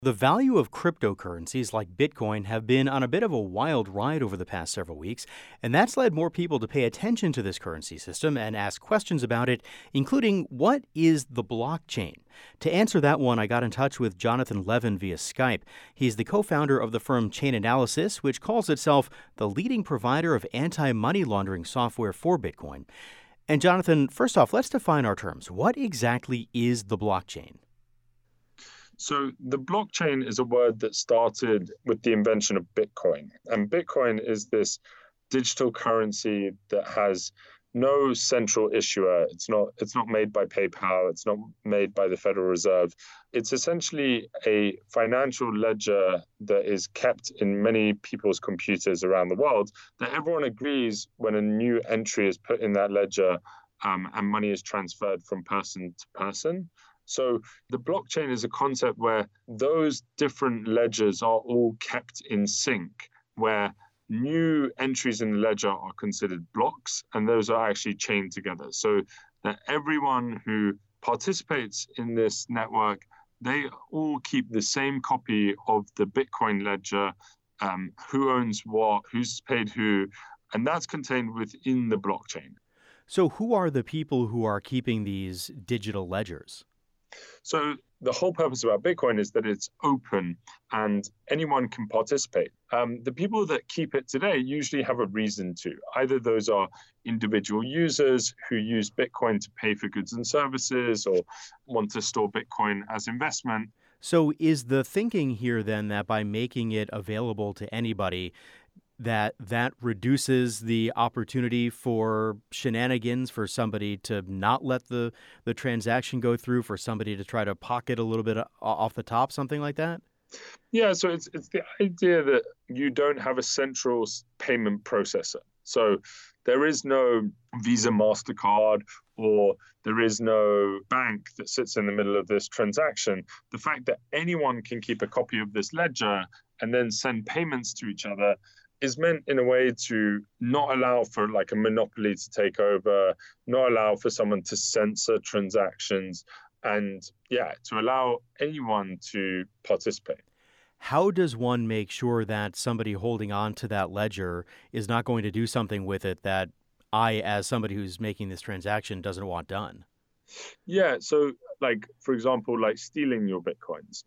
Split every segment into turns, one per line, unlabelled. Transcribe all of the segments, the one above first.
The value of cryptocurrencies like Bitcoin have been on a bit of a wild ride over the past several weeks, and that's led more people to pay attention to this currency system and ask questions about it, including what is the blockchain? To answer that one, I got in touch with Jonathan Levin via Skype. He's the co founder of the firm Chainalysis, which calls itself the leading provider of anti money laundering software for Bitcoin. And Jonathan, first off, let's define our terms. What exactly is the blockchain?
So the blockchain is a word that started with the invention of Bitcoin. And Bitcoin is this digital currency that has no central issuer. It's not made by PayPal, it's not made by the Federal Reserve. It's essentially a financial ledger that is kept in many people's computers around the world that everyone agrees when a new entry is put in that ledger and money is transferred from person to person. So the blockchain is a concept where those different ledgers are all kept in sync, where new entries in the ledger are considered blocks, and those are actually chained together. So that everyone who participates in this network, they all keep the same copy of the Bitcoin ledger, who owns what, who's paid who, and that's contained within the blockchain.
So, who are the people who are keeping these digital ledgers?
So the whole purpose about Bitcoin is that it's open and anyone can participate. The people that keep it today usually have a reason to. Either those are individual users who use Bitcoin to pay for goods and services or want to store Bitcoin as investment.
So, is the thinking here then that by making it available to anybody, that reduces the opportunity for shenanigans, for somebody to not let the transaction go through, for somebody to try to pocket a little bit off the top, something like that?
Yeah, so it's the idea that you don't have a central payment processor. So there is no Visa, MasterCard, or there is no bank that sits in the middle of this transaction. The fact that anyone can keep a copy of this ledger and then send payments to each other is meant in a way to not allow for like a monopoly to take over, not allow for someone to censor transactions, and to allow anyone to participate.
How does one make sure that somebody holding on to that ledger is not going to do something with it that I, as somebody who's making this transaction, doesn't want done?
Yeah, so like, for example, like stealing your Bitcoins.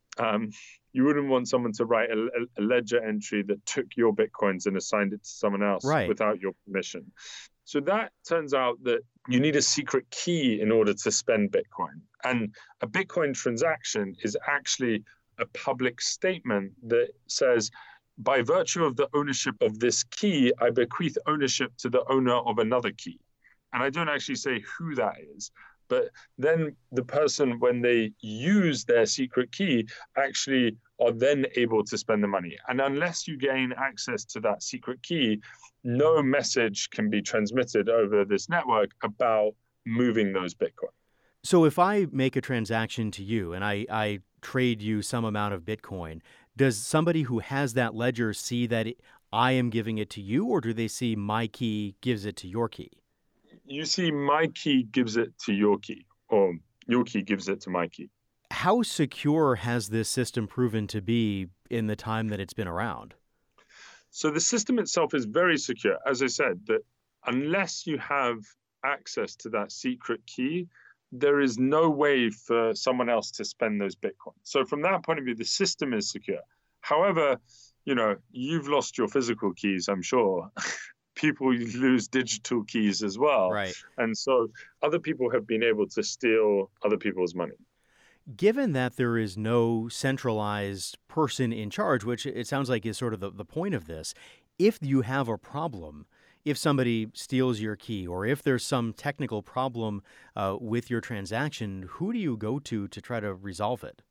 You wouldn't want someone to write a ledger entry that took your Bitcoins and assigned it to someone else
Right.
without your permission. So that turns out that you need a secret key in order to spend Bitcoin. And a Bitcoin transaction is actually a public statement that says, by virtue of the ownership of this key, I bequeath ownership to the owner of another key. And I don't actually say who that is. But then the person, when they use their secret key, actually are then able to spend the money. And unless you gain access to that secret key, no message can be transmitted over this network about moving those Bitcoin.
So if I make a transaction to you and I trade you some amount of Bitcoin, does somebody who has that ledger see that I am giving it to you, or do they see my key gives it to your key?
You see, my key gives it to your key, or your key gives it to my key.
How secure has this system proven to be in the time that it's been around?
So the system itself is very secure. As I said, that unless you have access to that secret key, there is no way for someone else to spend those Bitcoins. So from that point of view, the system is secure. However, you've lost your physical keys, I'm sure. People lose digital keys as well.
Right.
And so other people have been able to steal other people's money.
Given that there is no centralized person in charge, which it sounds like is sort of the point of this, if you have a problem, if somebody steals your key or if there's some technical problem with your transaction, who do you go to try to resolve it?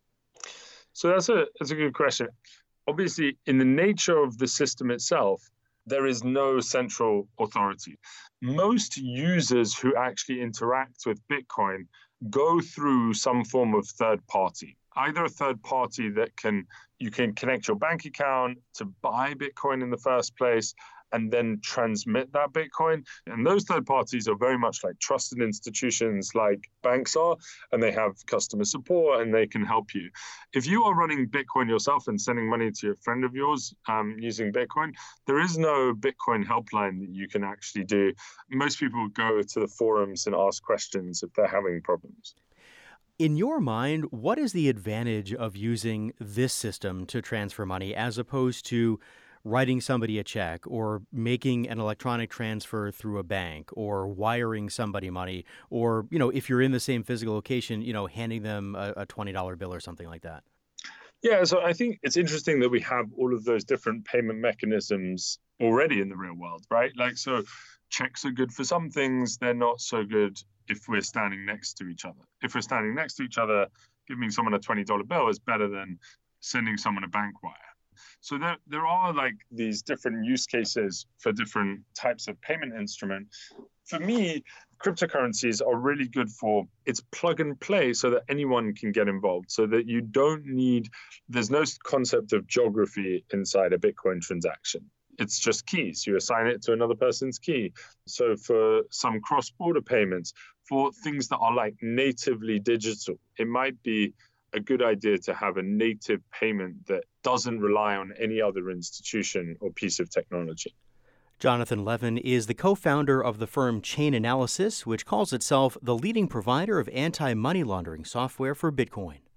So that's a good question. Obviously, in the nature of the system itself, there is no central authority. Most users who actually interact with Bitcoin go through some form of third party, either a third party that you can connect your bank account to buy Bitcoin in the first place, and then transmit that Bitcoin. And those third parties are very much like trusted institutions like banks are, and they have customer support and they can help you. If you are running Bitcoin yourself and sending money to a friend of yours using Bitcoin, there is no Bitcoin helpline that you can actually do. Most people go to the forums and ask questions if they're having problems.
In your mind, what is the advantage of using this system to transfer money as opposed to writing somebody a check or making an electronic transfer through a bank or wiring somebody money or, if you're in the same physical location, handing them a $20 bill or something like that?
Yeah, so I think it's interesting that we have all of those different payment mechanisms already in the real world, right? So checks are good for some things, they're not so good if we're standing next to each other. If we're standing next to each other, giving someone a $20 bill is better than sending someone a bank wire. So there are these different use cases for different types of payment instrument. For me, cryptocurrencies are really good for it's plug and play so that anyone can get involved, so that there's no concept of geography inside a Bitcoin transaction. It's just keys. You assign it to another person's key. So for some cross-border payments, for things that are natively digital, it might be a good idea to have a native payment that doesn't rely on any other institution or piece of technology.
Jonathan Levin is the co-founder of the firm Chainalysis, which calls itself the leading provider of anti-money laundering software for Bitcoin.